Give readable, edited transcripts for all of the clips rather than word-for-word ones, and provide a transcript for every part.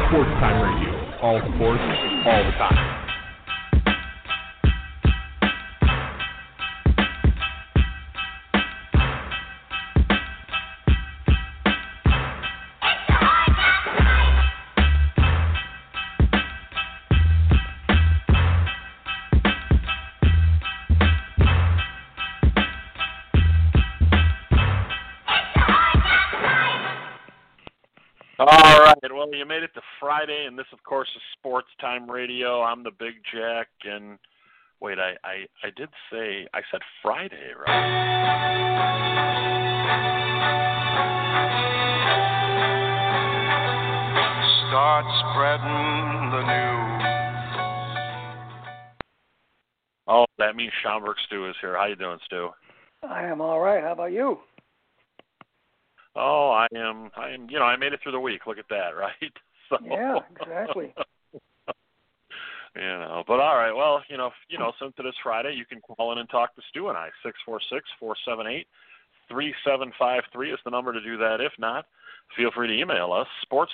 Sports Time Radio. All sports, all the time. All right, well, you made it to Friday, and this, of course, is Sports Time Radio. I'm the Big Jack, and wait, I did say, I said Friday, right? Start spreading the news. Oh, that means Schaumburg Stu is here. How you doing, Stu? I am all right. How about you? Oh, I am, I made it through the week. Look at that, right? So, yeah, exactly. But all right, well, since it is Friday, you can call in and talk to Stu and I. 646-478-3753 is the number to do that. If not, feel free to email us,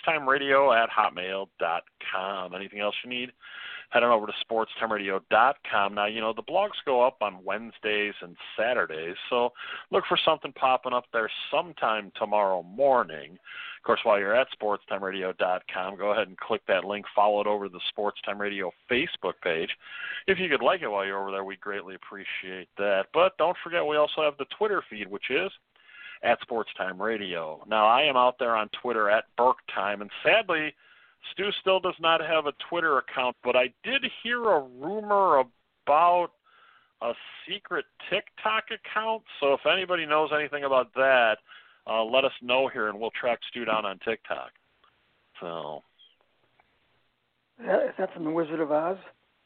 sportstimeradio@hotmail.com. Anything else you need, head on over to sportstimeradio.com. Now, the blogs go up on Wednesdays and Saturdays, so look for something popping up there sometime tomorrow morning. Of course, while you're at sportstimeradio.com, go ahead and click that link, follow it over to the Sports Time Radio Facebook page. If you could like it while you're over there, we'd greatly appreciate that. But don't forget, we also have the Twitter feed, which is at Sports Time Radio. Now, I am out there on Twitter at BurkeTime, and sadly, Stu still does not have a Twitter account, but I did hear a rumor about a secret TikTok account. So if anybody knows anything about that, let us know here, and we'll track Stu down on TikTok. So, Is that from the Wizard of Oz?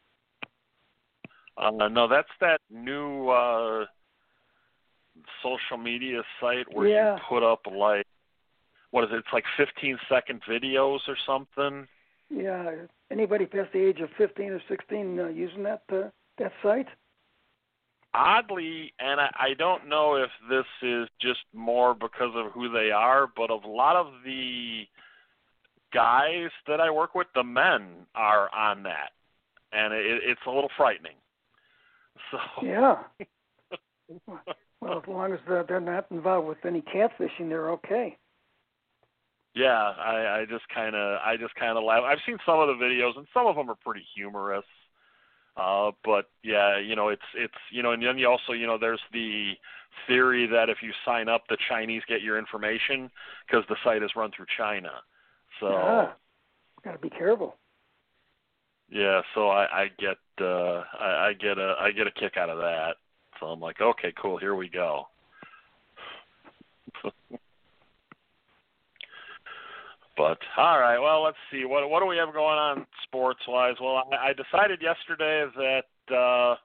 no, that's that new social media site where you put up what is it? It's like 15-second videos or something. Yeah. Anybody past the age of 15 or 16 using that site? Oddly, and I don't know if this is just more because of who they are, but a lot of the guys that I work with, the men, are on that, and it's a little frightening. So yeah. Well, as long as they're not involved with any catfishing, they're okay. Yeah, I just kind of laugh. I've seen some of the videos, and some of them are pretty humorous. But yeah, it's and then you also, there's the theory that if you sign up, the Chinese get your information because the site is run through China. So got to be careful. Yeah, so I get a kick out of that. So I'm like, okay, cool, here we go. But, all right, well, let's see. What do we have going on sports-wise? Well, I decided yesterday that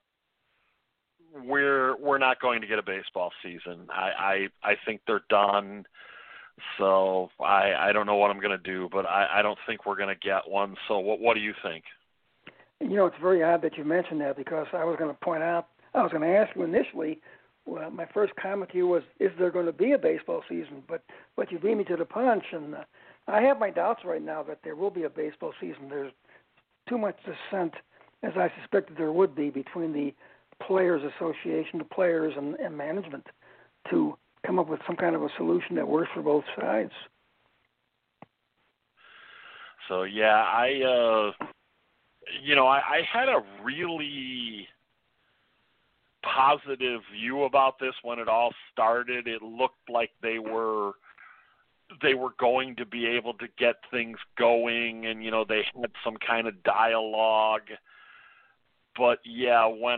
we're not going to get a baseball season. I think they're done. So I don't know what I'm going to do, but I don't think we're going to get one. So what do you think? It's very odd that you mentioned that, because I was going to ask you initially, well, my first comment to you was, is there going to be a baseball season? But you beat me to the punch, and I have my doubts right now that there will be a baseball season. There's too much dissent, as I suspected there would be, between the Players Association, the players, and management to come up with some kind of a solution that works for both sides. So, yeah, I had a really positive view about this when it all started. It looked like they were going to be able to get things going, and they had some kind of dialogue. But yeah, when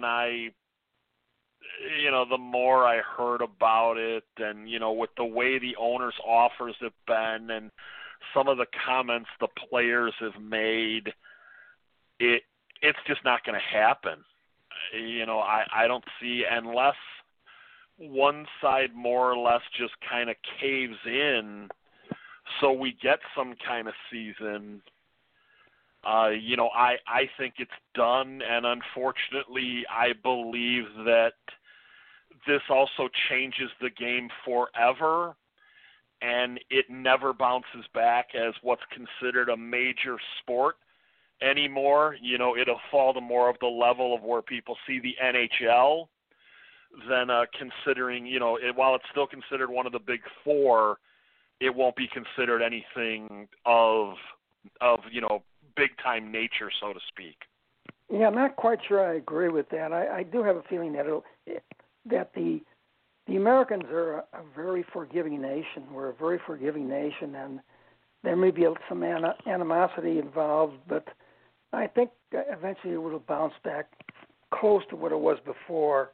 the more I heard about it, and with the way the owners' offers have been, and some of the comments the players have made, it's just not going to happen. I don't see, unless one side more or less just kind of caves in so we get some kind of season. I think it's done, and unfortunately I believe that this also changes the game forever, and it never bounces back as what's considered a major sport anymore. You know, it'll fall to more of the level of where people see the NHL than considering, you know, while it's still considered one of the big four, it won't be considered anything of you know, big-time nature, so to speak. Yeah, I'm not quite sure I agree with that. I do have a feeling that the Americans are a very forgiving nation. We're a very forgiving nation, and there may be some animosity involved, but I think eventually it will bounce back close to what it was before.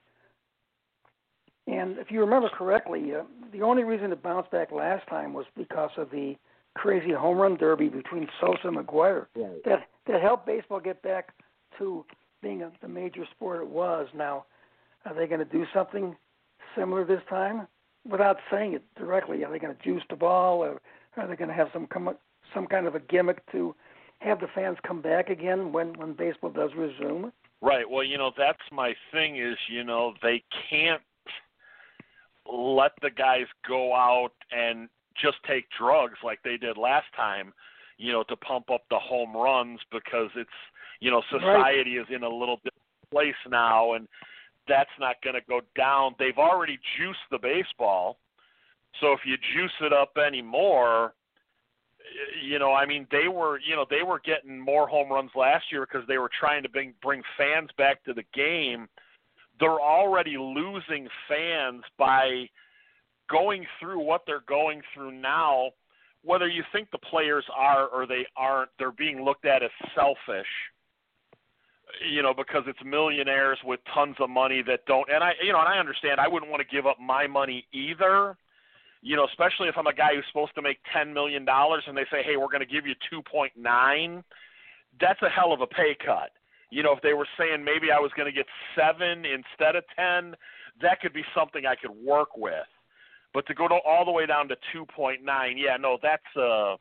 And if you remember correctly, the only reason it bounced back last time was because of the crazy home run derby between Sosa and McGwire. Right. That helped baseball get back to being the major sport it was. Now, are they going to do something similar this time? Without saying it directly, are they going to juice the ball, or are they going to have some kind of a gimmick to have the fans come back again when baseball does resume? Right. Well, you know, that's my thing is, you know, they can't let the guys go out and just take drugs like they did last time, you know, to pump up the home runs, because it's, you know, society is in a little different place now, and that's not going to go down. They've already juiced the baseball, so if you juice it up anymore, you know, I mean, they were getting more home runs last year because they were trying to bring fans back to the game. They're already losing fans by going through what they're going through now. Whether you think the players are or they aren't, they're being looked at as selfish, you know, because it's millionaires with tons of money that don't. And I understand. I wouldn't want to give up my money either, you know, especially if I'm a guy who's supposed to make $10 million and they say, hey, we're going to give you 2.9. That's a hell of a pay cut. You know, if they were saying maybe I was going to get 7 instead of 10, that could be something I could work with. But to go all the way down to 2.9, yeah, no, that's a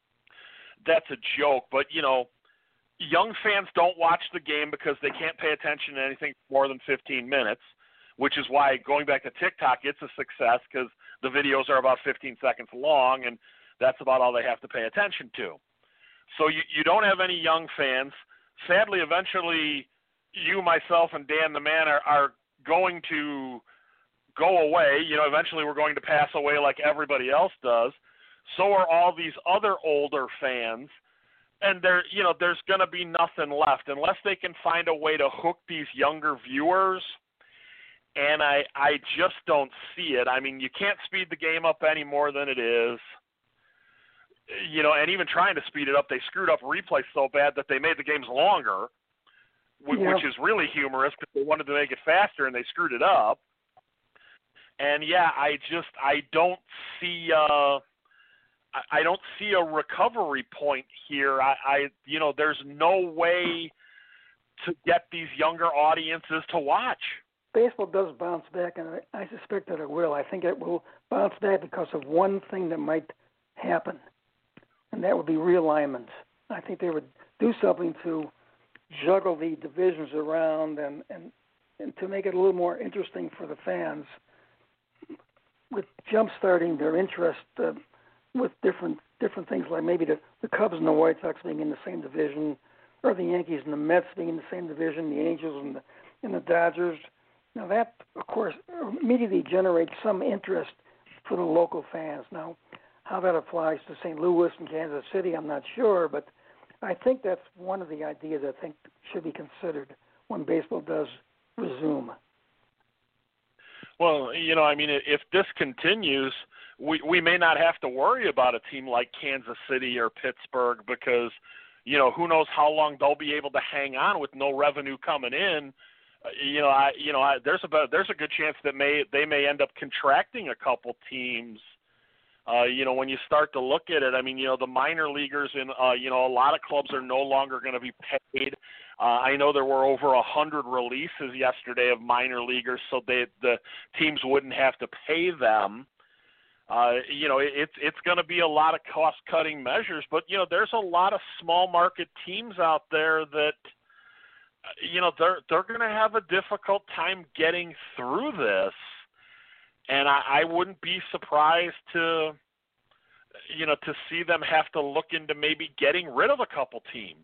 joke. But, you know, young fans don't watch the game because they can't pay attention to anything more than 15 minutes, which is why, going back to TikTok, it's a success because the videos are about 15 seconds long, and that's about all they have to pay attention to. So you don't have any young fans. Sadly, eventually, you, myself, and Dan the Man are going to go away. You know, eventually we're going to pass away like everybody else does. So are all these other older fans. And there's going to be nothing left unless they can find a way to hook these younger viewers. And I just don't see it. I mean, you can't speed the game up any more than it is. You know, and even trying to speed it up, they screwed up replay so bad that they made the games longer, which is really humorous because they wanted to make it faster and they screwed it up. And yeah, I don't see a recovery point here. There's no way to get these younger audiences to watch. Baseball does bounce back, and I suspect that it will. I think it will bounce back because of one thing that might happen, and that would be realignment. I think they would do something to juggle the divisions around and to make it a little more interesting for the fans, with jump-starting their interest with different things, like maybe the Cubs and the White Sox being in the same division, or the Yankees and the Mets being in the same division, the Angels and the Dodgers. Now that, of course, immediately generates some interest for the local fans. Now, how that applies to St. Louis and Kansas City, I'm not sure, but I think that's one of the ideas I think should be considered when baseball does resume. Well, you know, I mean, if this continues, we may not have to worry about a team like Kansas City or Pittsburgh because, you know, who knows how long they'll be able to hang on with no revenue coming in. There's a good chance that they may end up contracting a couple teams. When you start to look at it, I mean, you know, the minor leaguers in, a lot of clubs are no longer going to be paid. I know there were over 100 releases yesterday of minor leaguers, so the teams wouldn't have to pay them. It's going to be a lot of cost-cutting measures, but, you know, there's a lot of small market teams out there that, you know, they're going to have a difficult time getting through this. And I wouldn't be surprised to to see them have to look into maybe getting rid of a couple teams.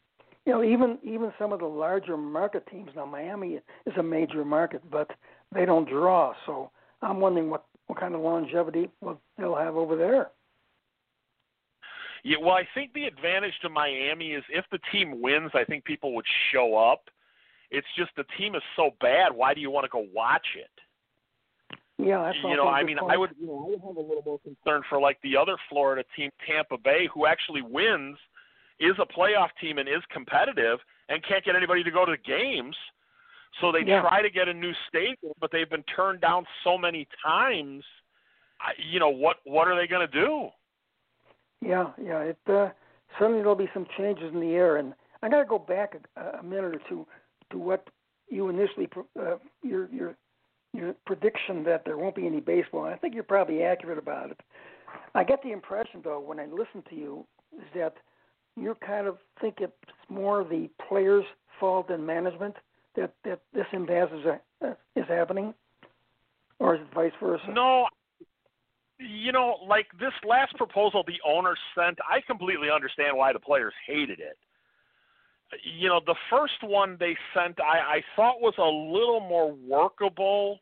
Even some of the larger market teams. Now, Miami is a major market, but they don't draw. So I'm wondering what kind of longevity they'll have over there. Yeah, well, I think the advantage to Miami is if the team wins, I think people would show up. It's just the team is so bad. Why do you want to go watch it? Yeah, that's I would have a little more concern for like the other Florida team, Tampa Bay, who actually wins, is a playoff team and is competitive, and can't get anybody to go to the games. So they try to get a new stadium, but they've been turned down so many times. What are they going to do? Yeah. Certainly there'll be some changes in the air, and I got to go back a minute or two to what you initially your prediction that there won't be any baseball. And I think you're probably accurate about it. I get the impression, though, when I listen to you, is that you kind of think it's more the players' fault than management that this impasse is happening, or is it vice versa? No. Like this last proposal the owners sent, I completely understand why the players hated it. The first one they sent I thought was a little more workable.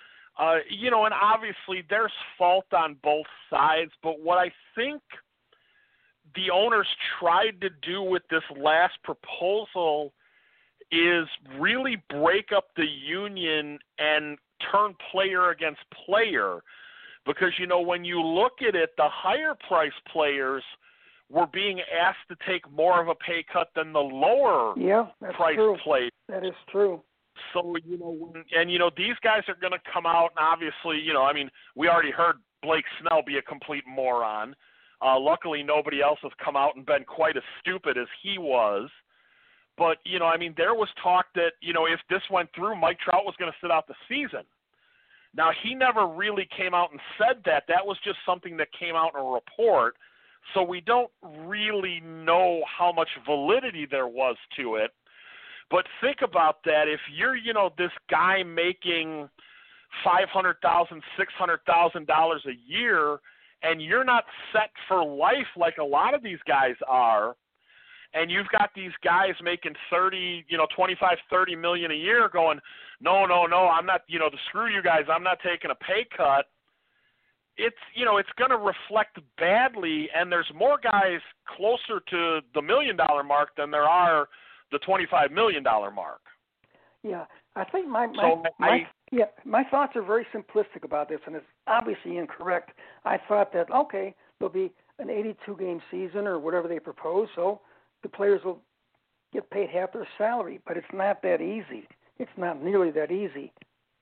And obviously there's fault on both sides, but what I think the owners tried to do with this last proposal is really break up the union and turn player against player. Because, when you look at it, the higher price players were being asked to take more of a pay cut than the lower price players. That is true. So, these guys are going to come out and obviously, we already heard Blake Snell be a complete moron. Luckily, nobody else has come out and been quite as stupid as he was. But, there was talk that, if this went through, Mike Trout was going to sit out the season. Now, he never really came out and said that. That was just something that came out in a report. So we don't really know how much validity there was to it. But think about that. If you're, this guy making $500,000, $600,000 a year, and you're not set for life like a lot of these guys are, and you've got these guys making 25, 30 million a year going, no, I'm not, screw you guys, I'm not taking a pay cut. It's going to reflect badly, and there's more guys closer to the $1 million mark than there are the $25 million mark. Yeah, I think my thoughts are very simplistic about this, and it's obviously incorrect. I thought that, okay, there'll be an 82-game season or whatever they propose, so the players will get paid half their salary, but it's not that easy. It's not nearly that easy.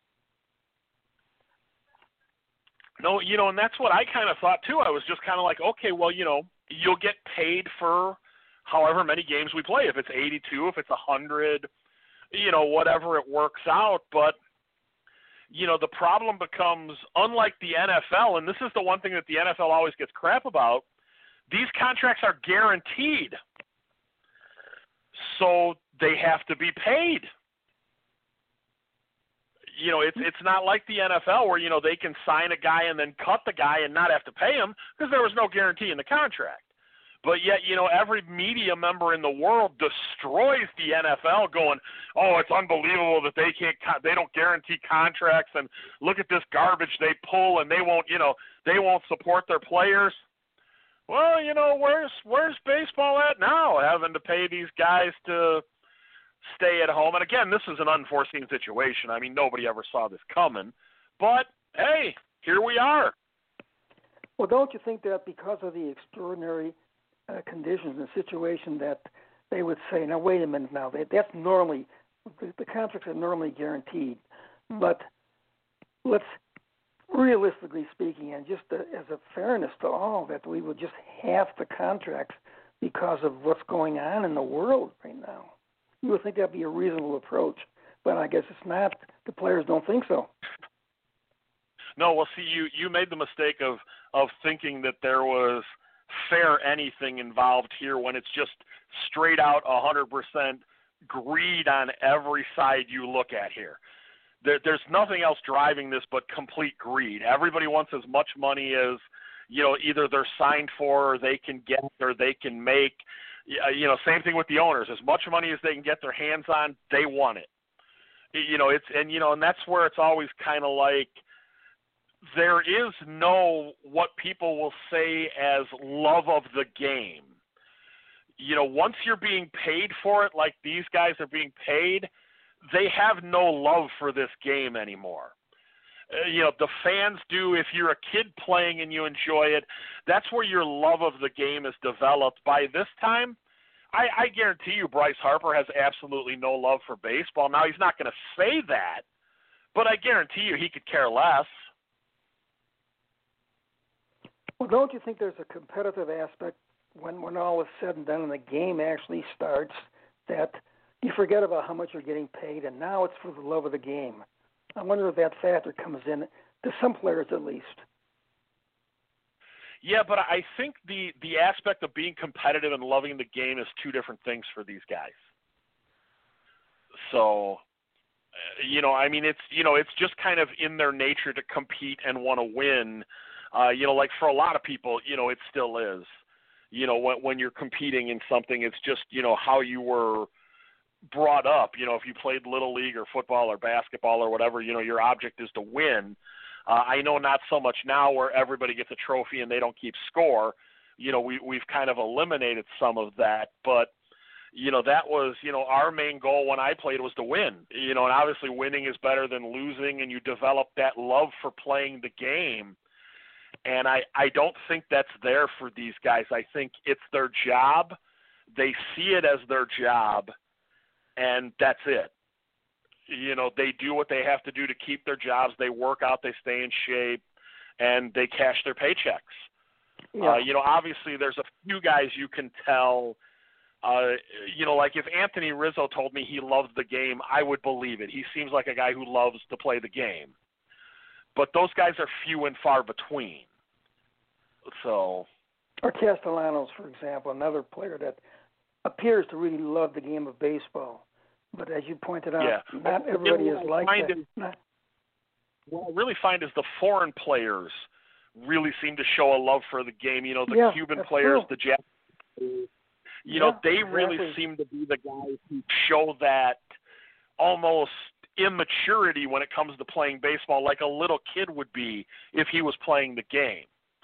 No, and that's what I kind of thought too. I was just kind of like, okay, well, you'll get paid for however many games we play. If it's 82, if it's 100, whatever it works out. But, the problem becomes, unlike the NFL, and this is the one thing that the NFL always gets crap about, these contracts are guaranteed. So they have to be paid. It's not like the NFL where, they can sign a guy and then cut the guy and not have to pay him because there was no guarantee in the contract. But yet, every media member in the world destroys the NFL going, oh, it's unbelievable that they don't guarantee contracts, and look at this garbage they pull, and they won't support their players. Well, where's baseball at now, having to pay these guys to stay at home? And again, this is an unforeseen situation. I mean, nobody ever saw this coming. But, hey, here we are. Well, don't you think that because of the extraordinary conditions and situation that they would say, now, wait a minute now, that's normally, the contracts are normally guaranteed. But let's, realistically speaking, and just as a fairness to all, that we would just half the contracts because of what's going on in the world right now. You would think that'd be a reasonable approach, but I guess it's not. The players don't think so. No, well, see, you made the mistake of thinking that there was fair anything involved here when it's just straight out 100% greed on every side you look at here. There's nothing else driving this but complete greed. Everybody wants as much money as, either they're signed for or they can get or they can make. Same thing with the owners. As much money as they can get their hands on, they want it. And that's where it's always kind of like there is no what people will say as love of the game. Once you're being paid for it, like these guys are being paid, they have no love for this game anymore. The fans do. If you're a kid playing and you enjoy it, that's where your love of the game is developed. By this time, I guarantee you Bryce Harper has absolutely no love for baseball. Now, he's not going to say that, but I guarantee you he could care less. Well, don't you think there's a competitive aspect when all is said and done and the game actually starts, that you forget about how much you're getting paid, and now it's for the love of the game? I wonder if that factor comes in, to some players at least. Yeah, but I think the aspect of being competitive and loving the game is two different things for these guys. So, it's just kind of in their nature to compete and want to win. Like for a lot of people, it still is. When you're competing in something, it's just, how you were brought up. If you played Little League or football or basketball or whatever, your object is to win. I know not so much now where everybody gets a trophy and they don't keep score. We've kind of eliminated some of that, but that was, our main goal when I played was to win, and obviously winning is better than losing, and you develop that love for playing the game. And I don't think that's there for these guys. I think it's their job. They see it as their job, and that's it. They do what they have to do to keep their jobs. They work out, they stay in shape, and they cash their paychecks. Yeah. Obviously there's a few guys you can tell, like if Anthony Rizzo told me he loves the game, I would believe it. He seems like a guy who loves to play the game. But those guys are few and far between. So, or Castellanos, for example, another player that appears to really love the game of baseball. But as you pointed out, not everybody is like that. What I really find is the foreign players really seem to show a love for the game. The Cuban players, the Japanese, they really seem to be the guys who show that almost immaturity when it comes to playing baseball, like a little kid would be if he was playing the game.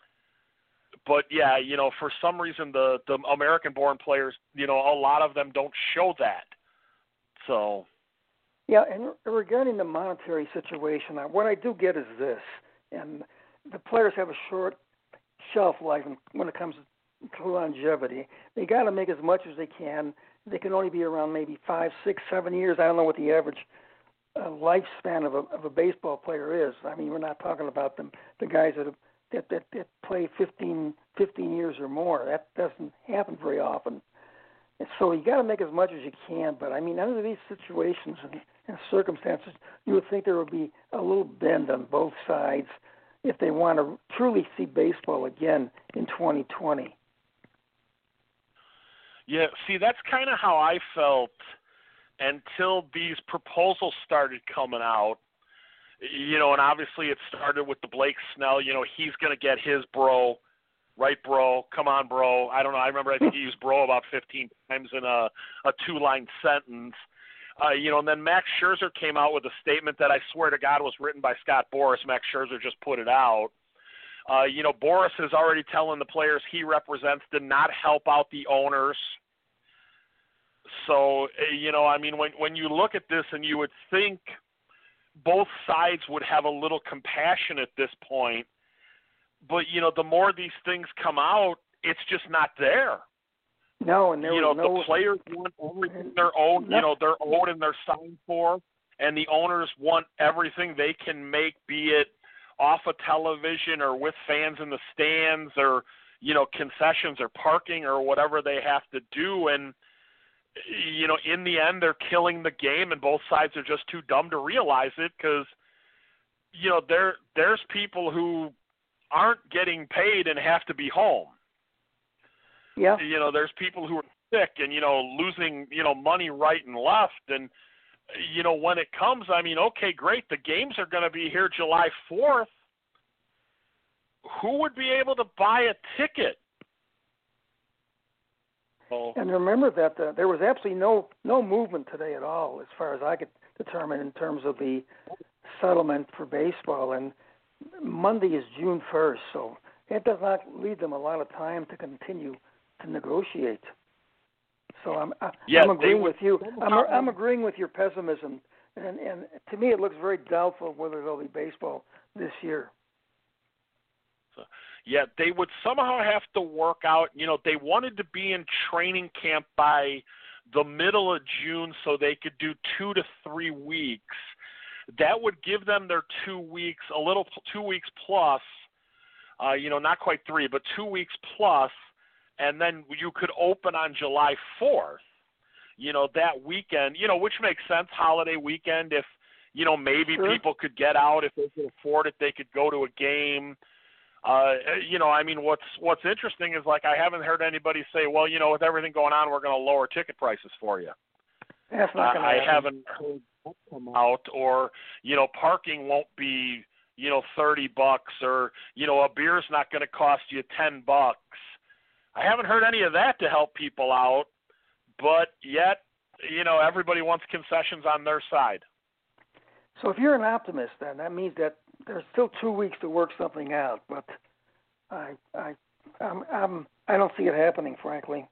But yeah, for some reason the American-born players, a lot of them don't show that. So. Yeah, and regarding the monetary situation, what I do get is this, and the players have a short shelf life when it comes to longevity. They got to make as much as they can. They can only be around maybe 5, 6, 7 years. I don't know what the average lifespan of a baseball player is. I mean, we're not talking about the guys that play 15 years or more. That doesn't happen very often. And so you got to make as much as you can. But I mean, under these situations and circumstances, you would think there would be a little bend on both sides if they want to truly see baseball again in 2020. Yeah, see, that's kind of how I felt until these proposals started coming out. And obviously it started with the Blake Snell, he's going to get his bro, right, bro, come on, bro. I don't know, I remember I think he used bro about 15 times in a 2-line sentence. And then Max Scherzer came out with a statement that I swear to God was written by Scott Boras. Max Scherzer just put it out. Boras is already telling the players he represents to not help out the owners. So, when you look at this and you would think both sides would have a little compassion at this point, but, the more these things come out, it's just not there. No, and the players want everything they're owed, they're owed and they're signed for, and the owners want everything they can make, be it off of television or with fans in the stands or, concessions or parking or whatever they have to do. And, in the end, they're killing the game, and both sides are just too dumb to realize it because, there's people who aren't getting paid and have to be home. Yeah. There's people who are sick and, losing, money right and left. And, when it comes, okay, great. The games are going to be here July 4th. who would be able to buy a ticket? Oh. And remember that there was absolutely no movement today at all, as far as I could determine, in terms of the settlement for baseball. And Monday is June 1st, so it does not leave them a lot of time to continue to negotiate. So I'm agreeing with you. I'm agreeing with your pessimism, and to me it looks very doubtful whether there'll be baseball this year. So, yeah, they would somehow have to work out. They wanted to be in training camp by the middle of June so they could do 2 to 3 weeks. That would give them their 2 weeks, 2 weeks plus, not quite 3, but 2 weeks plus, and then you could open on July 4th, that weekend, which makes sense, holiday weekend, if, maybe sure. People could get out, if they could afford it, they could go to a game. What's interesting is, like, I haven't heard anybody say, well, with everything going on, we're going to lower ticket prices for you. That's not going to happen. I haven't heard that come out, or, parking won't be, $30, or, a beer's not going to cost you $10. I haven't heard any of that to help people out, but yet, everybody wants concessions on their side. So if you're an optimist, then that means that there's still 2 weeks to work something out, but I don't see it happening, frankly.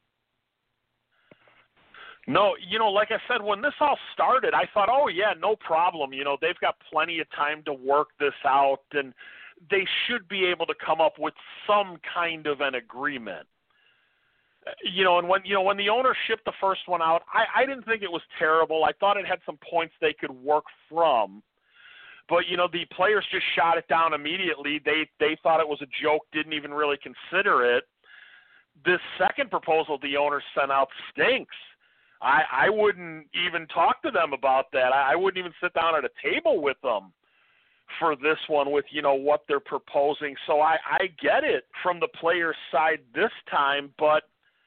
No, like I said, when this all started, I thought, oh, yeah, no problem. They've got plenty of time to work this out, and they should be able to come up with some kind of an agreement. And when the owner shipped the first one out, I didn't think it was terrible. I thought it had some points they could work from. But, the players just shot it down immediately. They thought it was a joke, didn't even really consider it. This second proposal the owner sent out stinks. I wouldn't even talk to them about that. I wouldn't even sit down at a table with them for this one with, what they're proposing. So I get it from the players' side this time, but,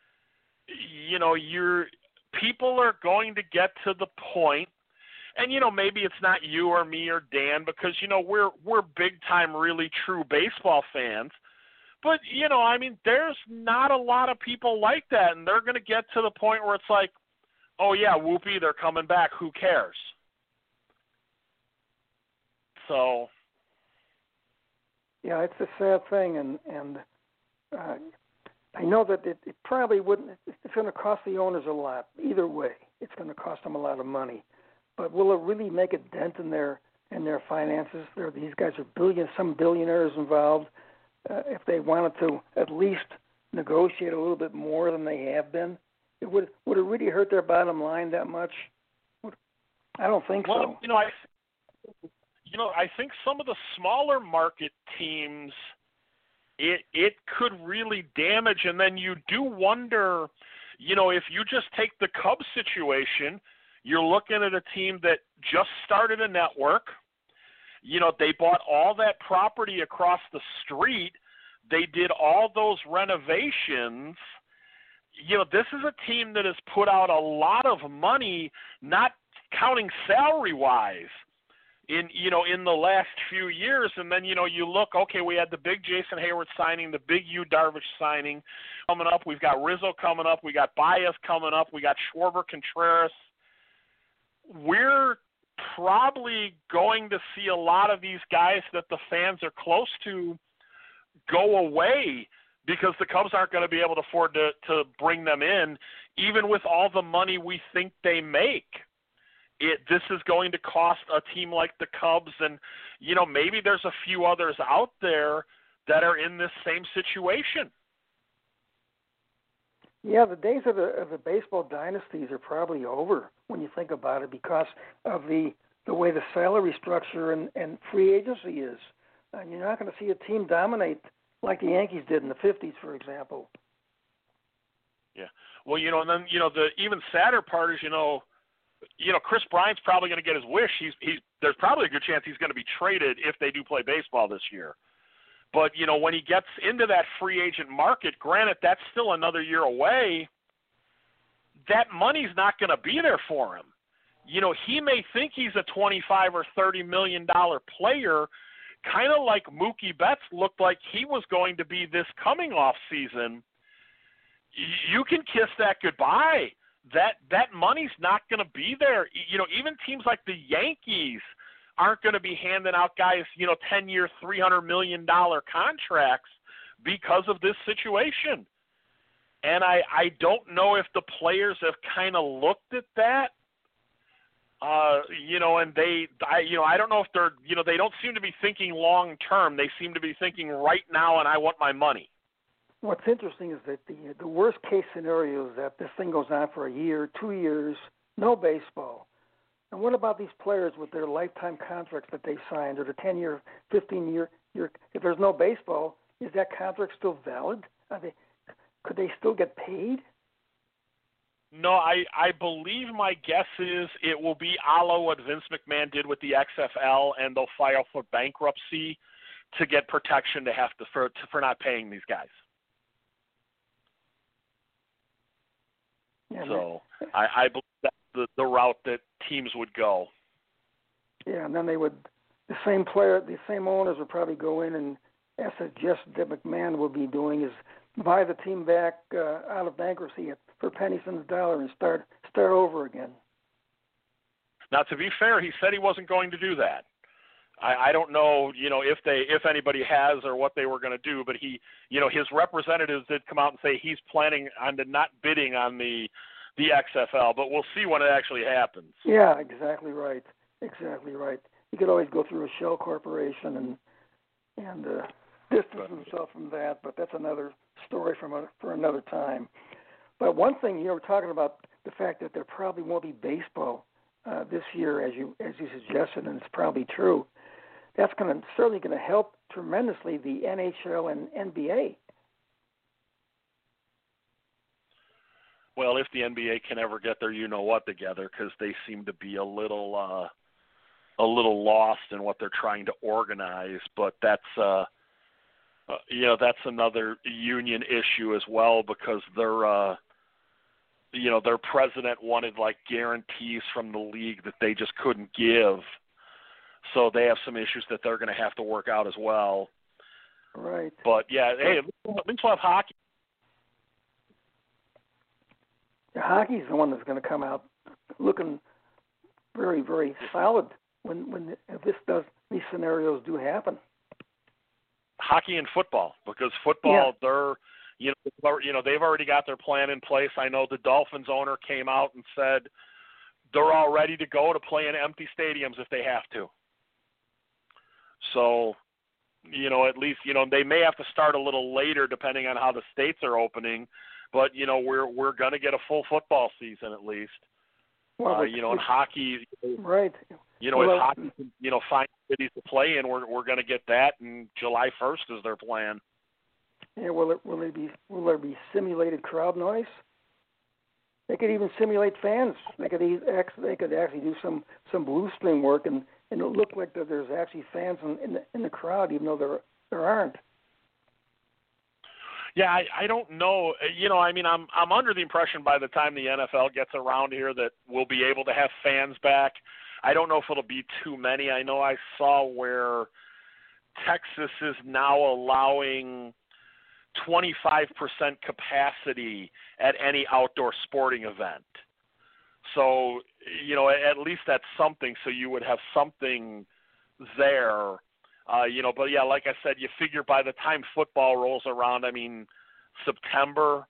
people are going to get to the point, and, maybe it's not you or me or Dan because, we're big-time, really true baseball fans. But, there's not a lot of people like that, and they're going to get to the point where it's like, oh, yeah, whoopee, they're coming back. Who cares? So. Yeah, it's a sad thing, and I know that it probably wouldn't. It's going to cost the owners a lot. Either way, it's going to cost them a lot of money. But will it really make a dent in their finances? These guys are some billionaires involved. If they wanted to at least negotiate a little bit more than they have been, would it really hurt their bottom line that much? I don't think so. I think some of the smaller market teams, it could really damage. And then you do wonder, if you just take the Cubs situation, you're looking at a team that just started a network. They bought all that property across the street. They did all those renovations. This is a team that has put out a lot of money, not counting salary-wise, in the last few years. And then, you look, okay, we had the big Jason Hayward signing, the big Yu Darvish signing coming up. We've got Rizzo coming up. We got Baez coming up. We got Schwarber, Contreras. We're probably going to see a lot of these guys that the fans are close to go away because the Cubs aren't going to be able to afford to bring them in, even with all the money we think they make. This is going to cost a team like the Cubs, and, maybe there's a few others out there that are in this same situation. Yeah, the days of the baseball dynasties are probably over when you think about it because of the way the salary structure and free agency is. And you're not going to see a team dominate like the Yankees did in the 50s, for example. Yeah. Well, and then, the even sadder part is, Chris Bryant's probably going to get his wish. There's probably a good chance he's going to be traded if they do play baseball this year. But, when he gets into that free agent market, granted, that's still another year away, that money's not going to be there for him. He may think he's a $25 or $30 million player. kind of like Mookie Betts looked like he was going to be this coming off season, you can kiss that goodbye. That money's not going to be there. Even teams like the Yankees aren't going to be handing out guys, 10-year, $300 million contracts because of this situation. And I don't know if the players have kind of looked at that, and I don't know if they're, they don't seem to be thinking long term. They seem to be thinking right now, and I want my money. What's interesting is that the worst case scenario is that this thing goes on for a year, 2 years, no baseball. And what about these players with their lifetime contracts that they signed, or the 10-year, 15-year? If there's no baseball, is that contract still valid? Could they still get paid? No, I believe my guess is it will be a la what Vince McMahon did with the XFL, and they'll file for bankruptcy to get protection for not paying these guys. Yeah, so I believe that's the route that teams would go. Yeah, and then the same owners would probably go in and, as suggested that McMahon will be doing, is buy the team back out of bankruptcy for pennies on the dollar and start over again. Now, to be fair, he said he wasn't going to do that. I don't know, if anybody has or what they were going to do, but he, his representatives did come out and say he's planning on not bidding on the XFL, but we'll see when it actually happens. Yeah, exactly right. Exactly right. He could always go through a shell corporation and distance himself from that, but that's another story for another time. But one thing, we're talking about the fact that there probably won't be baseball this year, as you suggested, and it's probably true. That's certainly going to help tremendously the NHL and NBA. Well, if the NBA can ever get their you-know-what together, because they seem to be a little lost in what they're trying to organize. But that's that's another union issue as well, because their president wanted guarantees from the league that they just couldn't give. So they have some issues that they're going to have to work out as well. Right. But yeah, hey, at least we'll have hockey. Hockey's the one that's going to come out looking very, very solid if these scenarios do happen. Hockey and football, because football, they've already got their plan in place. I know the Dolphins owner came out and said they're all ready to go to play in empty stadiums if they have to. So, at least, they may have to start a little later depending on how the states are opening, but, we're going to get a full football season at least. Well, in hockey, right. If hockey can, find cities to play in, we're going to get that, and July 1st is their plan. Yeah, will there be simulated crowd noise? They could even simulate fans. They could actually do some blue screen work, and it'll look like that there's actually fans in the crowd, even though there aren't. Yeah, I don't know. I'm under the impression by the time the NFL gets around here that we'll be able to have fans back. I don't know if it'll be too many. I know I saw where Texas is now allowing 25% capacity at any outdoor sporting event. So, at least that's something. So you would have something there. But yeah, like I said, you figure by the time football rolls around, September,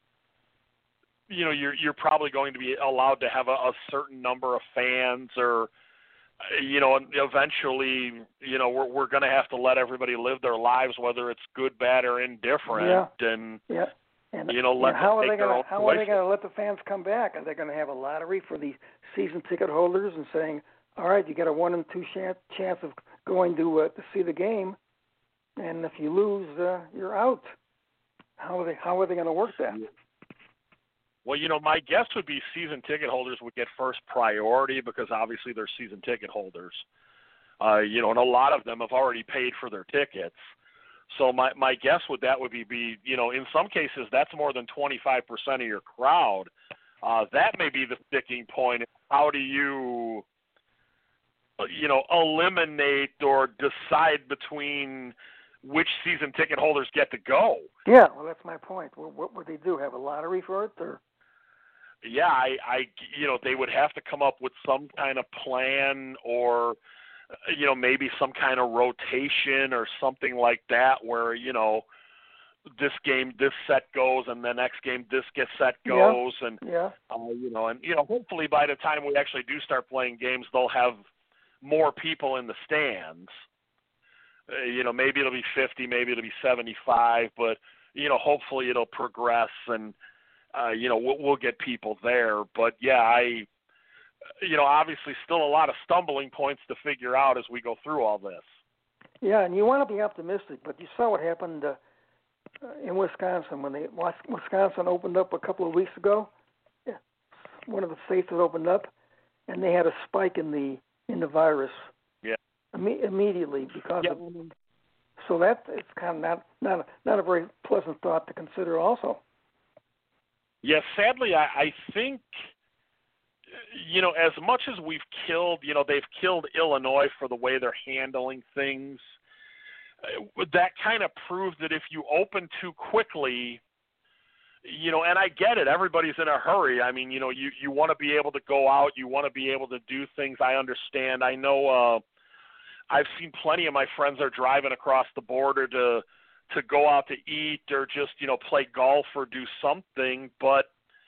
you're probably going to be allowed to have a certain number of fans, or, eventually, we're going to have to let everybody live their lives, whether it's good, bad, or indifferent. Yeah. And how are they going to let the fans come back? Are they going to have a lottery for the season ticket holders and saying, all right, you got a 1 in 2 chance of going to see the game, and if you lose, you're out? How are they going to work that? Well, my guess would be season ticket holders would get first priority, because obviously they're season ticket holders. And a lot of them have already paid for their tickets. So my guess would be in some cases that's more than 25% of your crowd. That may be the sticking point. How do you eliminate or decide between which season ticket holders get to go. Yeah, well, that's my point. Well, what would they do? Have a lottery for it, or? Yeah, they would have to come up with some kind of plan, or maybe some kind of rotation or something like that, where this game this set goes, and the next game this set goes, and hopefully by the time we actually do start playing games, they'll have more people in the stands. Maybe it'll be 50, maybe it'll be 75, but hopefully it'll progress, and we'll get people there. But yeah, obviously still a lot of stumbling points to figure out as we go through all this. Yeah, and you want to be optimistic, but you saw what happened in Wisconsin when Wisconsin opened up a couple of weeks ago. Yeah, one of the states that opened up, and they had a spike in the virus. Yeah. Immediately because of. So that it's kind of not a very pleasant thought to consider also. Yeah, sadly, I think, as much as we've killed, they've killed Illinois for the way they're handling things, that kind of proves that if you open too quickly, and I get it, everybody's in a hurry. I mean, you want to be able to go out, you want to be able to do things. I understand. I know I've seen plenty of my friends are driving across the border to go out to eat or just, play golf or do something. But,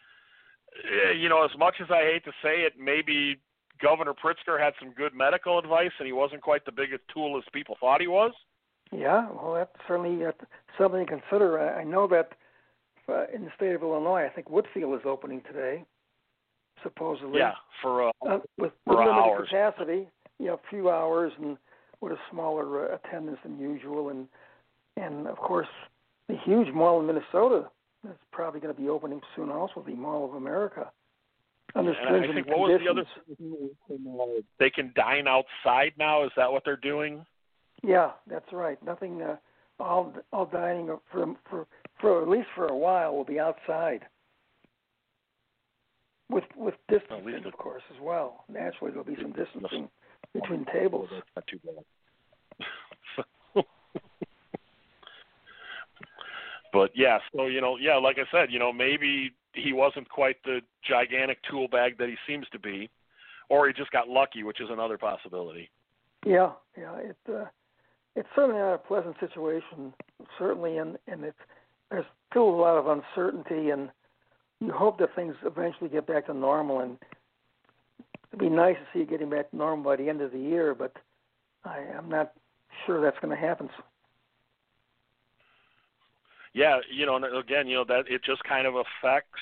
as much as I hate to say it, maybe Governor Pritzker had some good medical advice and he wasn't quite the biggest tool as people thought he was. Yeah, well, that's certainly something to consider. I know that in the state of Illinois, I think Woodfield is opening today, supposedly. Yeah, for with limited hours. Capacity, a few hours and with a smaller attendance than usual. And of course, the huge mall in Minnesota is probably going to be opening soon also, the Mall of America. Under stringent I think, conditions. what was the other thing? They can dine outside now? Is that what they're doing? Yeah, that's right. Nothing, all dining for at least for a while will be outside. With distancing, of course, as well. Naturally, there'll be some distancing between tables. Not too bad. But yeah, so like I said, maybe he wasn't quite the gigantic tool bag that he seems to be, or he just got lucky, which is another possibility. Yeah, it's certainly not a pleasant situation, certainly, and there's still a lot of uncertainty, and you hope that things eventually get back to normal, and it'd be nice to see it getting back to normal by the end of the year, but I'm not sure that's going to happen. Yeah, and again, that it just kind of affects,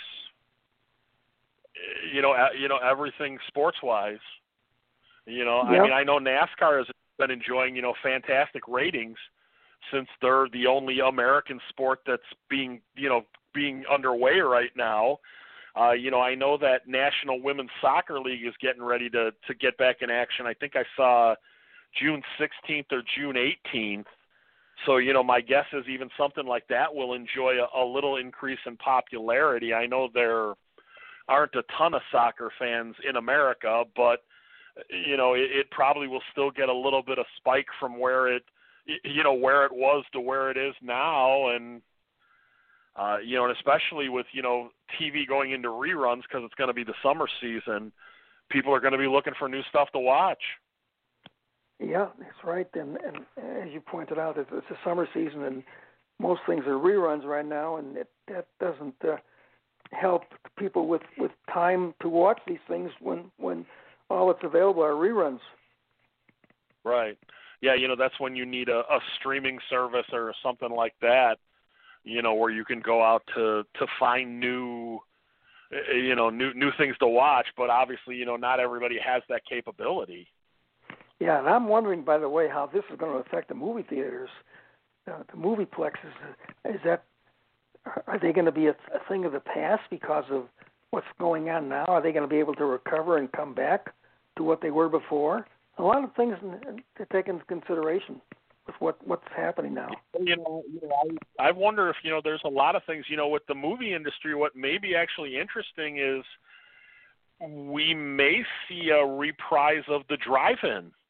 everything sports-wise. I mean, I know NASCAR has been enjoying, fantastic ratings since they're the only American sport that's being underway right now. I know that National Women's Soccer League is getting ready to get back in action. I think I saw June 16th or June 18th. So, my guess is even something like that will enjoy a little increase in popularity. I know there aren't a ton of soccer fans in America, but, it probably will still get a little bit of spike from where it was to where it is now. And, and especially with, TV going into reruns because it's going to be the summer season, people are going to be looking for new stuff to watch. Yeah, that's right. And as you pointed out, it's a summer season, and most things are reruns right now, and that doesn't help people with time to watch these things when all that's available are reruns. Right. Yeah, that's when you need a streaming service or something like that, where you can go out to find new things to watch. But obviously, not everybody has that capability. Yeah, and I'm wondering, by the way, how this is going to affect the movie theaters, the movie plexes. Are they going to be a thing of the past because of what's going on now? Are they going to be able to recover and come back to what they were before? A lot of things to take into consideration with what's happening now. I wonder if there's a lot of things. With the movie industry, what may be actually interesting is we may see a reprise of the drive-in.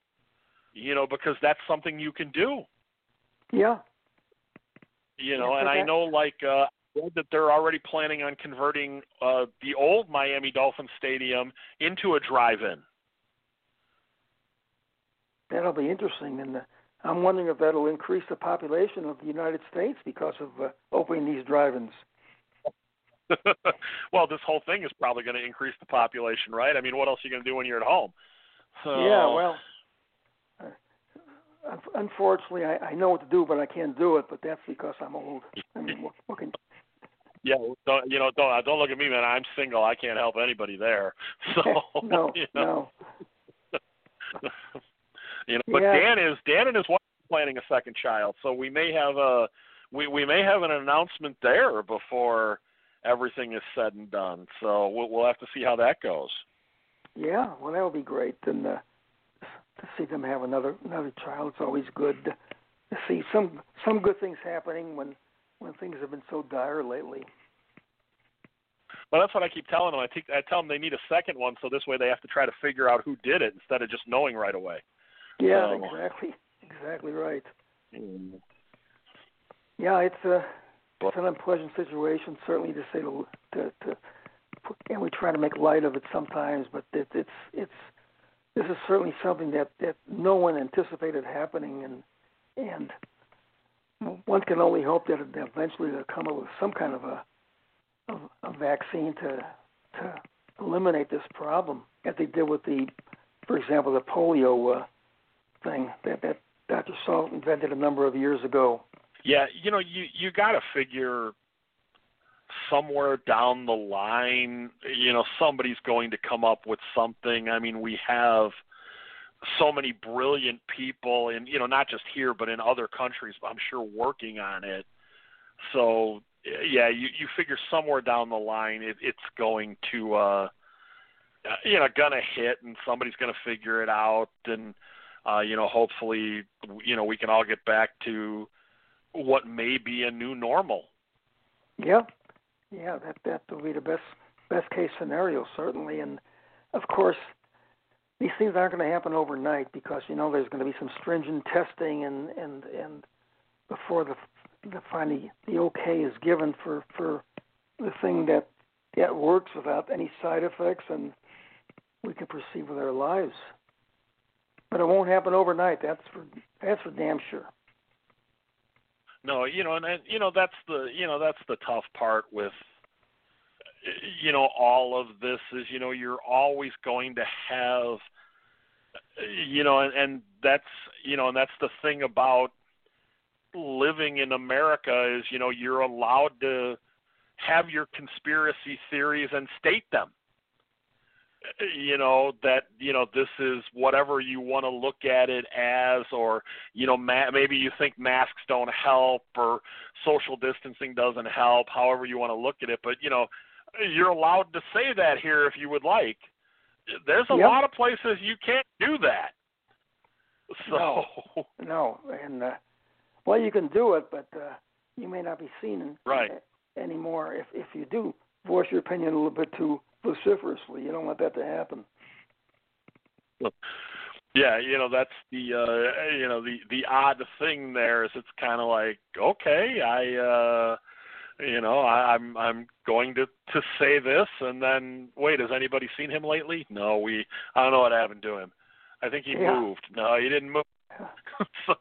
because that's something you can do. Yeah. And I know, that they're already planning on converting the old Miami Dolphins stadium into a drive-in. That'll be interesting, and I'm wondering if that'll increase the population of the United States because of opening these drive-ins. Well, this whole thing is probably going to increase the population, right? I mean, what else are you going to do when you're at home? So... Yeah, well, unfortunately, I know what to do, but I can't do it. But that's because I'm old. I mean, what can... Yeah, don't look at me, man. I'm single. I can't help anybody there. So no. But Dan and his wife are planning a second child, so we may have we may have an announcement there before everything is said and done. So we'll have to see how that goes. Yeah, well, that would be great, and to see them have another child, it's always good to see some good things happening when things have been so dire lately. Well, that's what I keep telling them. I tell them they need a second one, so this way they have to try to figure out who did it instead of just knowing right away. Yeah, exactly right. Yeah, it's an unpleasant situation, certainly to say and we try to make light of it sometimes, but this is certainly something that no one anticipated happening, and one can only hope that eventually they'll come up with some kind of a vaccine to eliminate this problem, as they did with for example, the polio thing that Dr. Salt invented a number of years ago. Yeah, you got to figure somewhere down the line, somebody's going to come up with something. I mean, we have so many brilliant people in, not just here, but in other countries, I'm sure, working on it. So, yeah, you figure somewhere down the line it's going to, gonna hit, and somebody's going to figure it out, and, hopefully, we can all get back to what may be a new normal. Yeah, that will be the best case scenario, certainly. And of course, these things aren't going to happen overnight because there's going to be some stringent testing and before finally the okay is given for the thing that works without any side effects, and we can proceed with our lives. But it won't happen overnight. That's for damn sure. No, and that's the tough part with all of this is you're always going to have and that's and that's the thing about living in America is you're allowed to have your conspiracy theories and state them. That this is whatever you want to look at it as, or maybe you think masks don't help or social distancing doesn't help, however you want to look at it, but you're allowed to say that here if you would like. There's a lot of places you can't do that. So no, and well, you can do it, but you may not be seen anymore if you do voice your opinion a little bit too vociferously. You don't want that to happen. Yeah, that's the odd thing there is it's kind of like, okay, I'm going to say this, and then wait, has anybody seen him lately? No, I don't know what happened to him. I think he moved. No, he didn't move. So.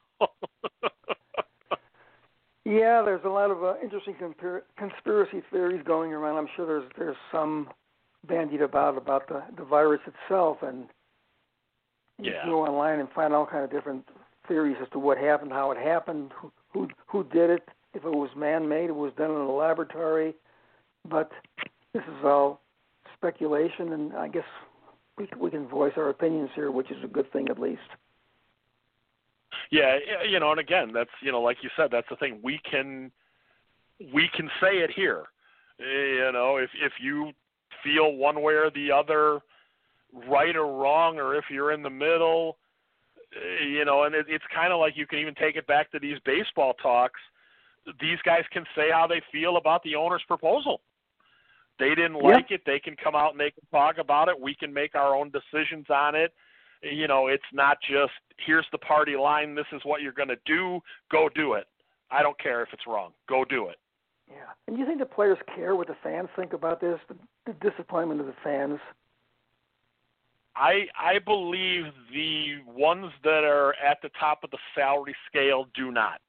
Yeah, there's a lot of interesting conspiracy theories going around. I'm sure there's some bandied about the virus itself, and you go online and find all kind of different theories as to what happened, how it happened, who did it, if it was man-made, it was done in a laboratory. But this is all speculation, and I guess we can voice our opinions here, which is a good thing at least. Yeah, and again, that's like you said, that's the thing. We can say it here. If you feel one way or the other, right or wrong, or if you're in the middle, and it's kind of like you can even take it back to these baseball talks. These guys can say how they feel about the owner's proposal. They didn't like it. They can come out and they can talk about it. We can make our own decisions on it. It's not just, here's the party line, this is what you're going to do, go do it. I don't care if it's wrong. Go do it. Yeah. And do you think the players care what the fans think about this, the disappointment of the fans? I believe the ones that are at the top of the salary scale do not.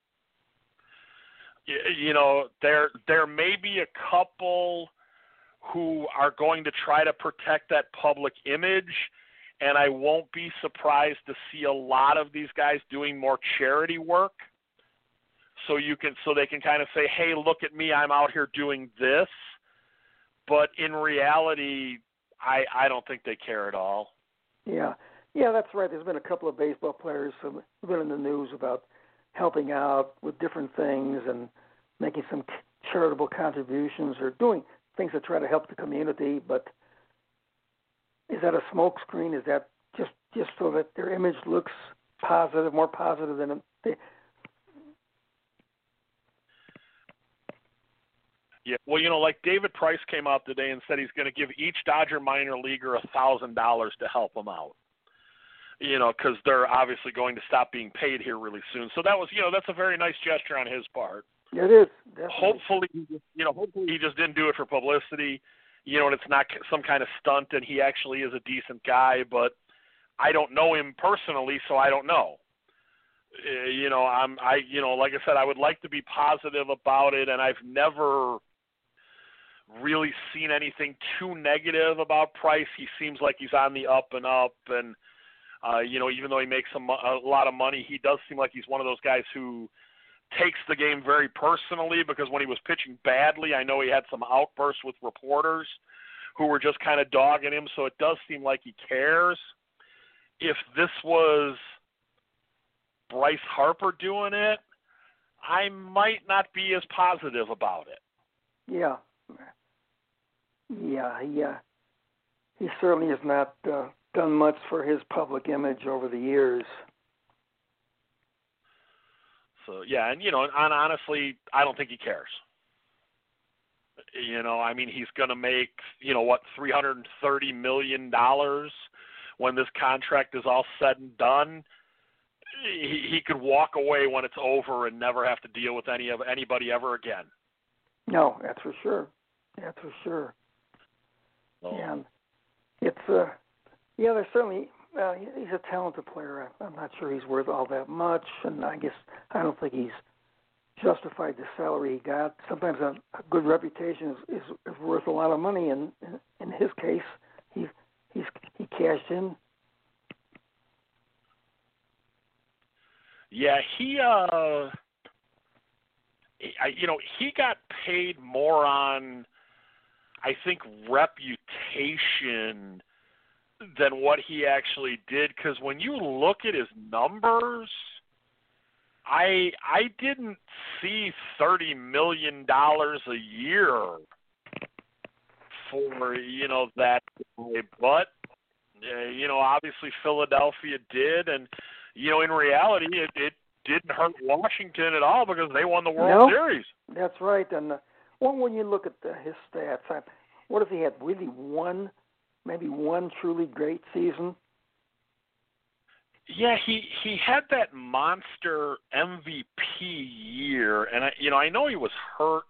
There may be a couple who are going to try to protect that public image, and I won't be surprised to see a lot of these guys doing more charity work. So they can kind of say, hey, look at me, I'm out here doing this. But in reality, I don't think they care at all. Yeah, that's right. There's been a couple of baseball players who've been in the news about helping out with different things and making some charitable contributions or doing things to try to help the community. But is that a smokescreen? Is that just so that their image looks positive, more positive than they? Yeah, well, like David Price came out today and said he's going to give each Dodger minor leaguer $1,000 to help them out. Because they're obviously going to stop being paid here really soon. So that's a very nice gesture on his part. It is. Definitely. Hopefully he just didn't do it for publicity. And it's not some kind of stunt, and he actually is a decent guy. But I don't know him personally, so I don't know. Like I said, I would like to be positive about it, and I've never really seen anything too negative about Price. He seems like he's on the up and up, and even though he makes a lot of money, he does seem like he's one of those guys who takes the game very personally, because when he was pitching badly, I know he had some outbursts with reporters who were just kind of dogging him, so it does seem like he cares. If this was Bryce Harper doing it, I might not be as positive about it. Yeah. He certainly has not done much for his public image over the years. So, yeah, and honestly, I don't think he cares. He's going to make, $330 million when this contract is all said and done. He could walk away when it's over and never have to deal with anybody ever again. No, that's for sure. So. And it's there's certainly he's a talented player. I'm not sure he's worth all that much, and I don't think he's justified the salary he got. Sometimes a good reputation is worth a lot of money, and in his case, he cashed in. Yeah, he got paid more on, I think, reputation than what he actually did, because when you look at his numbers, I didn't see $30 million a year for that guy, but obviously Philadelphia did, and in reality it didn't hurt Washington at all, because they won the World Series. That's right. And when you look at his stats, what if he had really maybe one truly great season? Yeah, he had that monster MVP year, and I know he was hurt.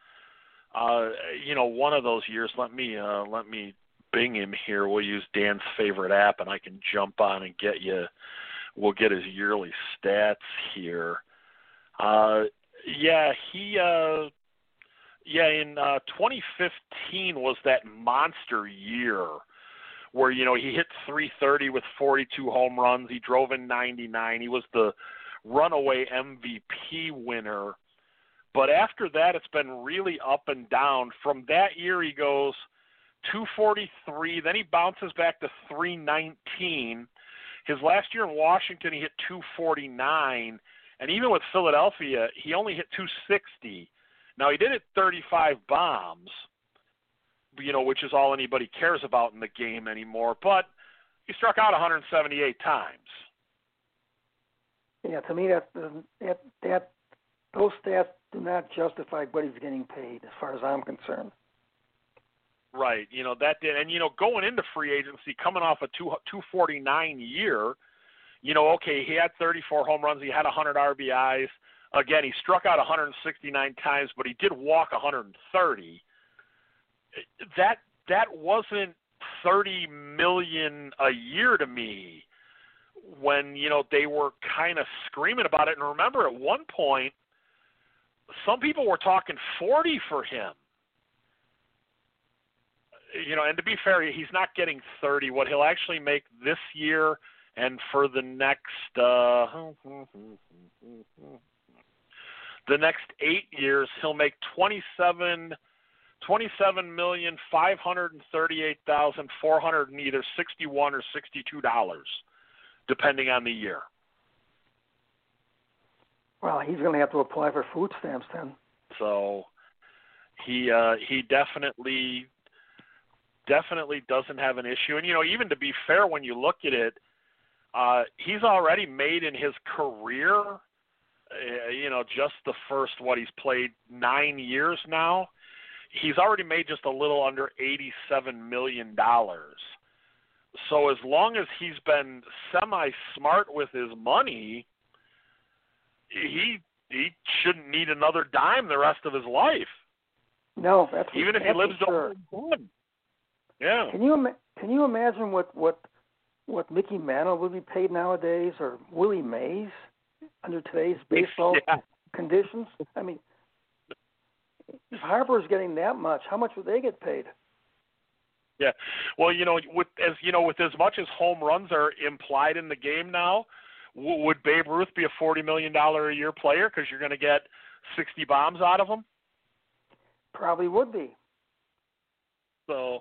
One of those years. Let me Bing him here. We'll use Dan's favorite app, and I can jump on and we'll get his yearly stats here. In 2015 was that monster year where, he hit 330 with 42 home runs. He drove in 99. He was the runaway MVP winner. But after that, it's been really up and down. From that year, he goes 243. Then he bounces back to 319. His last year in Washington, he hit 249. And even with Philadelphia, he only hit 260. Now, he did hit 35 bombs, which is all anybody cares about in the game anymore. But he struck out 178 times. Yeah, to me, those stats do not justify what he's getting paid, as far as I'm concerned. Right. That did. And, going into free agency, coming off a 249 year, okay, he had 34 home runs. He had 100 RBIs. Again, he struck out 169 times, but he did walk 130. That wasn't $30 million a year to me when, they were kind of screaming about it. And remember, at one point, some people were talking 40 for him. And to be fair, he's not getting 30. What he'll actually make this year and for the next 8 years, he'll make $27,538,400 and either $61 or $62, depending on the year. Well, he's going to have to apply for food stamps then. So he definitely doesn't have an issue. And, even to be fair, when you look at it, he's already made in his career, just the first, he's played 9 years now. He's already made just a little under $87 million. So as long as he's been semi-smart with his money, he shouldn't need another dime the rest of his life. No, that's even if he lives to 101. Yeah. Can you imagine what Mickey Mantle would be paid nowadays, or Willie Mays under today's baseball conditions? I mean, if Harper's getting that much, how much would they get paid? Yeah. Well, with as much as home runs are implied in the game now, would Babe Ruth be a $40 million a year player because you're going to get 60 bombs out of him? Probably would be. So,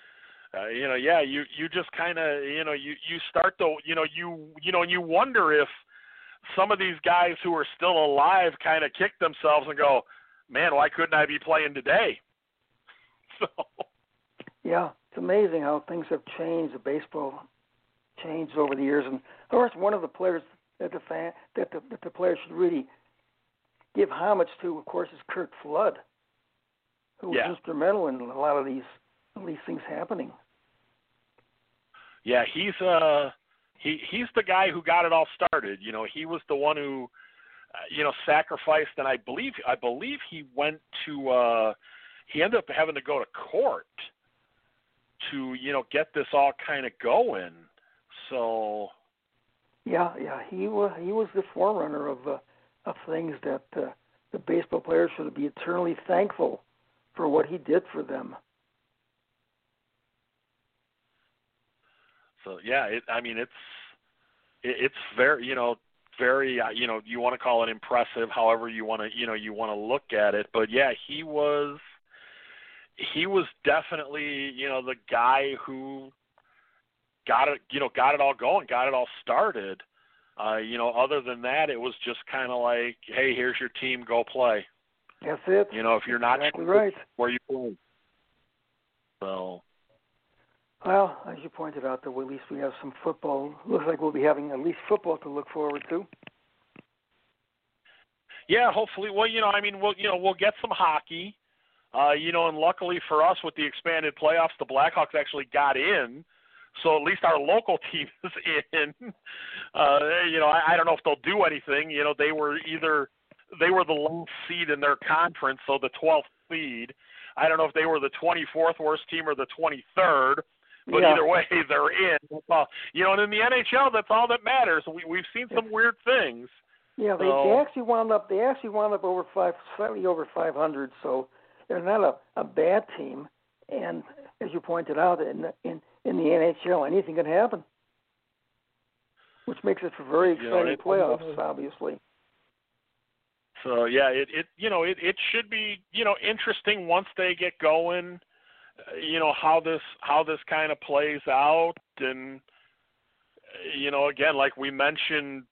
you just kind of, you start to, you wonder if some of these guys who are still alive kind of kick themselves and go, man, why couldn't I be playing today? So. Yeah, it's amazing how things have changed. The baseball changed over the years, and of course, one of the players that the players should really give homage to, of course, is Curt Flood, who was instrumental in a lot of these things happening. Yeah, he's the guy who got it all started. He was the one who, sacrificed, and I believe he went to he ended up having to go to court to get this all kind of going. So yeah, he was the forerunner of things that the baseball players should be eternally thankful for what he did for them. So yeah, it's very very you want to call it impressive, however you want to look at it, but yeah, he was definitely the guy who got it all going, got it all started. Other than that, it was just kind of like, hey, here's your team, go play. That's it. If you're not exactly right, where you play. So. Well, as you pointed out, though, at least we have some football. Looks like we'll be having at least football to look forward to. Yeah, hopefully. Well, we'll get some hockey. And luckily for us, with the expanded playoffs, the Blackhawks actually got in. So at least our local team is in. I don't know if they'll do anything. They were the lowest seed in their conference, so the 12th seed. I don't know if they were the 24th worst team or the 23rd. But either way, they're in. And in the NHL, that's all that matters. We've seen some weird things. Yeah, they actually wound up over slightly over 500. So they're not a bad team. And as you pointed out, in the NHL, anything can happen, which makes it for very exciting playoffs, obviously. So yeah, it should be interesting once they get going. How this kind of plays out, and again, like we mentioned,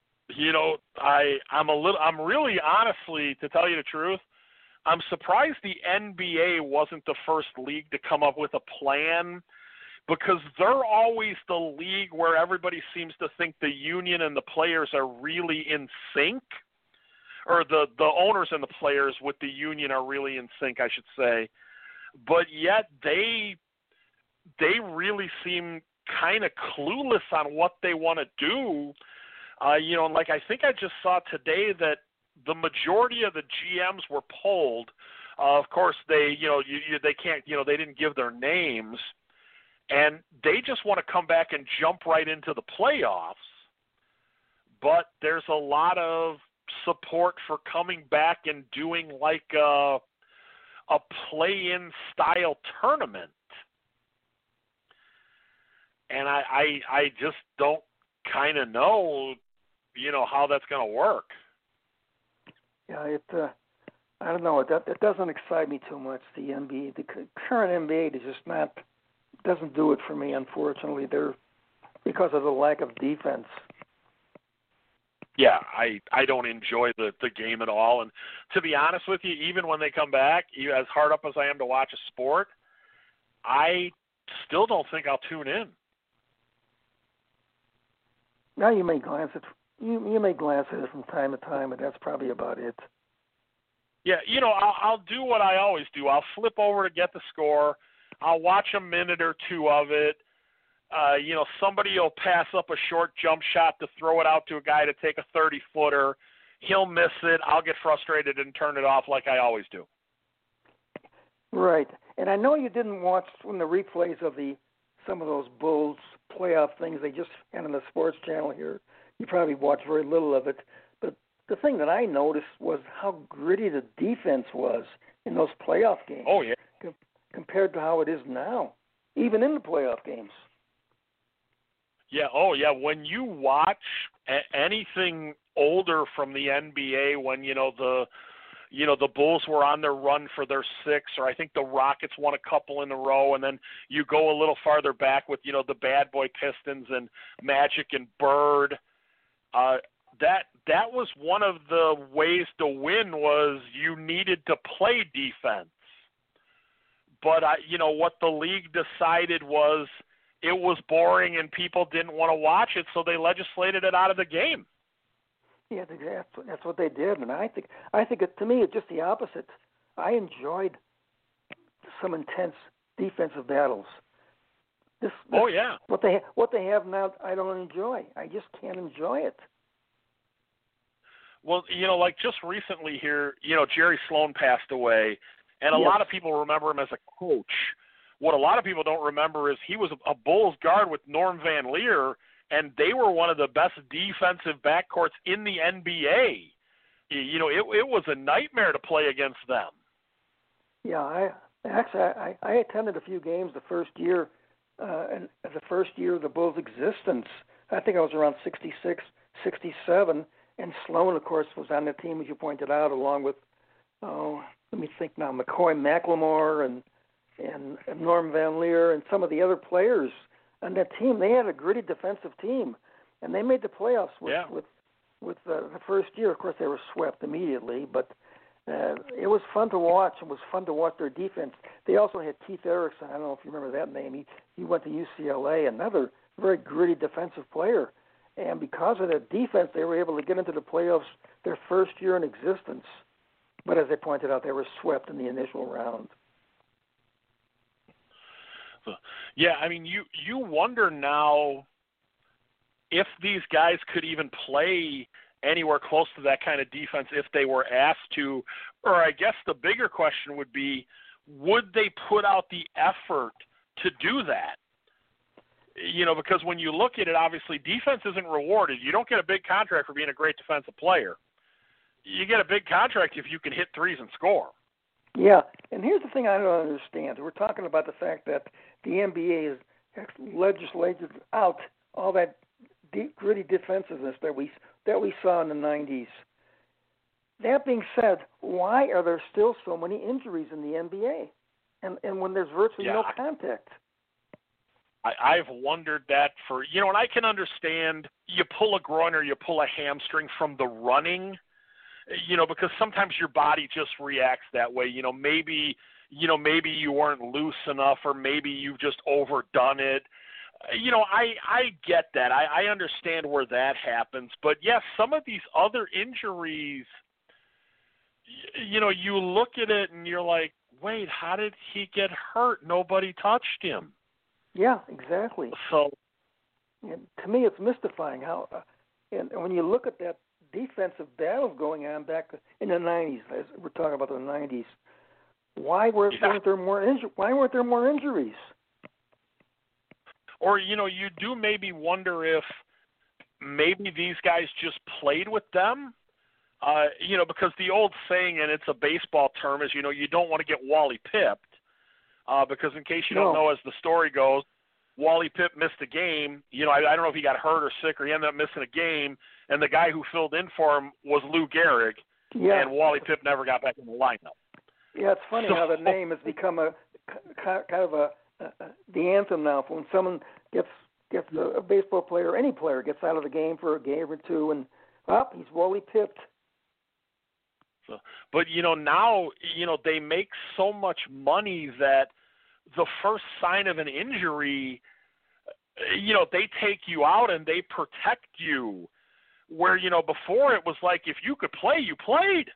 I'm really, honestly, to tell you the truth, I'm surprised the NBA wasn't the first league to come up with a plan, because they're always the league where everybody seems to think the union and the players are really in sync, or the owners and the players with the union are really in sync, I should say. but yet they really seem kind of clueless on what they want to do. And like I think I just saw today that the majority of the GMs were polled. Of course, they they can't, they didn't give their names, and they just want to come back and jump right into the playoffs. But there's a lot of support for coming back and doing like a play-in style tournament. And I just don't kind of know, how that's going to work. Yeah, I don't know. It doesn't excite me too much. The NBA, the current NBA, is just doesn't do it for me. Unfortunately, because of the lack of defense. Yeah, I don't enjoy the game at all. And to be honest with you, even when they come back, as hard up as I am to watch a sport, I still don't think I'll tune in. Now you may glance at it from time to time, but that's probably about it. Yeah, I'll do what I always do. I'll flip over to get the score. I'll watch a minute or two of it. Somebody will pass up a short jump shot to throw it out to a guy to take a 30-footer. He'll miss it. I'll get frustrated and turn it off like I always do. Right. And I know you didn't watch from the replays of some of those Bulls playoff things they just had on the sports channel here. You probably watched very little of it. But the thing that I noticed was how gritty the defense was in those playoff games. Oh, yeah. Compared to how it is now, even in the playoff games. Yeah, oh, yeah. When you watch anything older from the NBA, when, the Bulls were on their run for their sixth, or I think the Rockets won a couple in a row, and then you go a little farther back with, the bad boy Pistons and Magic and Bird. That was one of the ways to win was you needed to play defense. But, what the league decided was it was boring and people didn't want to watch it, so they legislated it out of the game. Yeah, that's what they did, and I think to me it's just the opposite. I enjoyed some intense defensive battles. Oh yeah. What they have now, I don't enjoy. I just can't enjoy it. Well, like just recently here, Jerry Sloan passed away, and a Yes. lot of people remember him as a coach. What a lot of people don't remember is he was a Bulls guard with Norm Van Leer, and they were one of the best defensive backcourts in the NBA. It was a nightmare to play against them. Yeah, I attended a few games the first year of the Bulls' existence. I think I was around 66, 67, and Sloan, of course, was on the team, as you pointed out, along with, let me think now, McCoy McLemore and Norm Van Leer and some of the other players on that team. They had a gritty defensive team, and they made the playoffs with the first year. Of course, they were swept immediately, but it was fun to watch. It was fun to watch their defense. They also had Keith Erickson. I don't know if you remember that name. He went to UCLA, another very gritty defensive player. And because of that defense, they were able to get into the playoffs their first year in existence. But as they pointed out, they were swept in the initial round. Yeah, I mean, you wonder now if these guys could even play anywhere close to that kind of defense if they were asked to, or I guess the bigger question would be, would they put out the effort to do that? Because when you look at it, obviously defense isn't rewarded. You don't get a big contract for being a great defensive player. You get a big contract if you can hit threes and score. Yeah, and here's the thing I don't understand. We're talking about the fact that the NBA has legislated out all that gritty defensiveness that we saw in the 90s. That being said, why are there still so many injuries in the NBA? And when there's virtually no contact? I've wondered that and I can understand you pull a groin or you pull a hamstring from the running, because sometimes your body just reacts that way. Maybe you weren't loose enough, or maybe you've just overdone it. I get that. I understand where that happens. But yes, some of these other injuries, you look at it and you're like, wait, how did he get hurt? Nobody touched him. Yeah, exactly. So, and to me, it's mystifying how, and when you look at that defensive battle going on back in the 90s, as we're talking about the 90s, why weren't there more injuries? Or, you do maybe wonder if maybe these guys just played with them. Because the old saying, and it's a baseball term, is, you don't want to get Wally pipped, because in case you don't know, as the story goes, Wally Pipp missed a game. I don't know if he got hurt or sick or he ended up missing a game, and the guy who filled in for him was Lou Gehrig, and Wally Pipp never got back in the lineup. Yeah, it's funny how the name has become a kind of the anthem now. For when someone gets a baseball player, or any player gets out of the game for a game or two, and he's Wally Pipped. So, but now they make so much money that the first sign of an injury, they take you out and they protect you. Where before it was like if you could play, you played.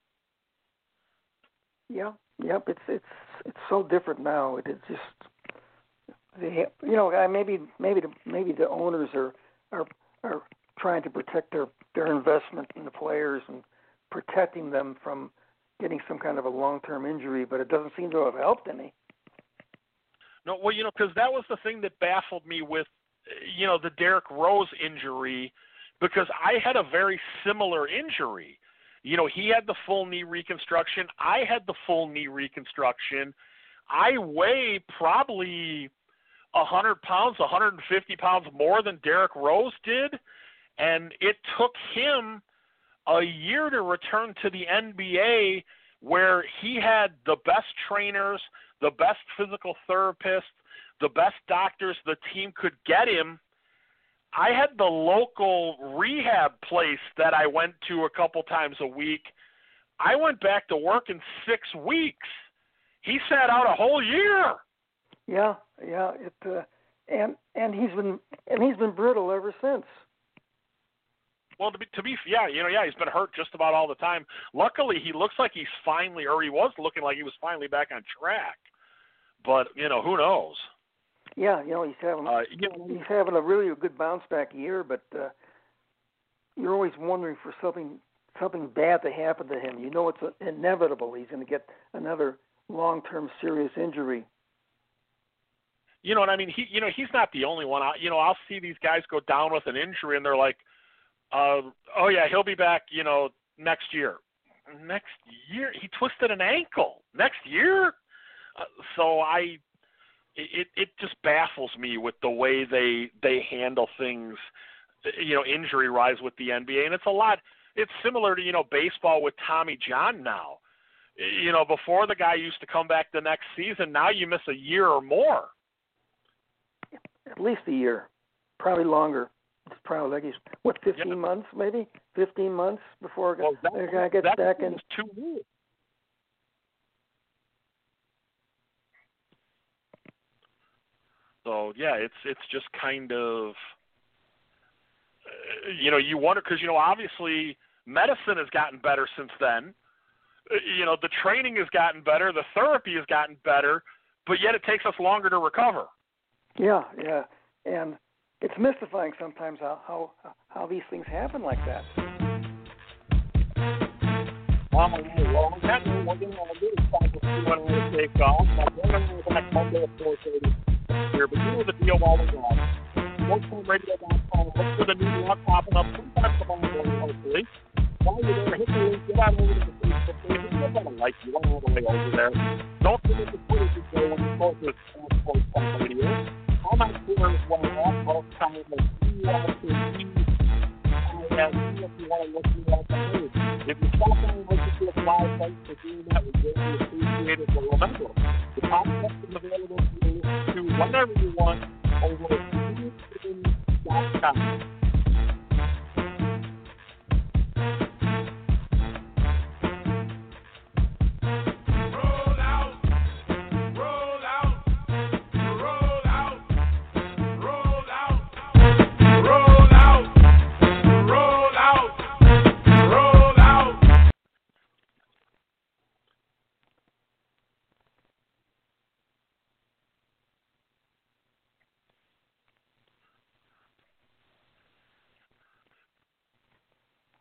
Yeah, yep. It's so different now. It's just maybe the owners are trying to protect their investment in the players and protecting them from getting some kind of a long-term injury, but it doesn't seem to have helped any. No, well, because that was the thing that baffled me with, the Derrick Rose injury, because I had a very similar injury. He had the full knee reconstruction. I had the full knee reconstruction. I weigh probably 100 pounds, 150 pounds more than Derrick Rose did, and it took him a year to return to the NBA, where he had the best trainers, the best physical therapists, the best doctors the team could get him. I had the local rehab place that I went to a couple times a week. I went back to work in 6 weeks. He sat out a whole year. Yeah. And he's been brittle ever since. Well, he's been hurt just about all the time. Luckily, he looks like he was looking like he was finally back on track. But, who knows? Yeah, he's having a really good bounce back year, but you're always wondering for something bad to happen to him. It's inevitable. He's going to get another long-term serious injury. You know what I mean? He's not the only one. I'll see these guys go down with an injury, and they're like, he'll be back, next year. Next year? He twisted an ankle. Next year? It just baffles me with the way they handle things, injury-wise with the NBA. And it's similar to, baseball with Tommy John now. Before the guy used to come back the next season, now you miss a year or more. At least a year. Probably longer. It's probably like 15 months maybe? 15 months before the guy gets back in. 2 years. So, yeah, it's just kind of, you wonder, because, obviously medicine has gotten better since then. The training has gotten better, the therapy has gotten better, but yet it takes us longer to recover. Yeah, and it's mystifying sometimes how these things happen like that. Well, that's what we're going to do is talk about when we're going to take off. I'm going to go back Monday at 4:30 here, but you know the deal while we're gone. WorkForMradio.com. Look for the new blog popping up sometime tomorrow morning, hopefully. While you're there, hit the link, get on over to the Facebook page. If you're going to like you, run all the way over there. Don't forget to put it together when you post with Sports Talk Radio. I'm not sure what an awful time of you want to see. And see if you want to listen to that page. If you stop and listen to us live, thanks for doing that. We greatly appreciate it. But remember, the podcast is available to you whenever you want over at TuneIn.com.